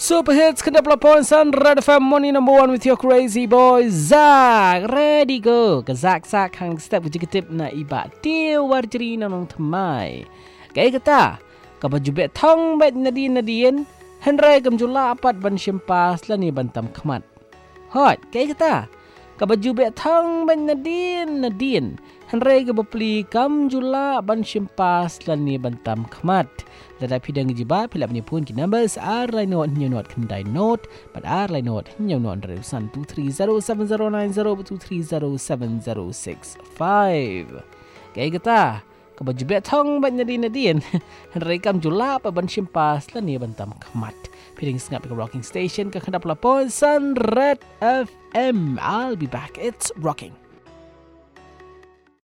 Super hits kena pelapon Sun Red FM Morning number 1 with your crazy boy Zak. Ready go. Ke Zak hang step uji ketip na iba. Tiu warjeri nanong temai. Kaya kata. Ke baju bet thong bet nadien. Henry kemjula apat ban syempas lani bantam kemat. Hot. Kaya kata. Ke baju bet thong bet nadien. Henry ke bepli kamjula ban syempas lani bantam kemat. Tetapi dengan jibat pilih pun ki numbers ar line note new note kendai note but ar line note new note rerusan 230790 Kaya kata ke baju bet thong ban nadien rekam jula pa ban syempas lani bantam kemat piring sengap ke rocking station ke kendap lapon Sun Red FM. I'll be back. It's rocking.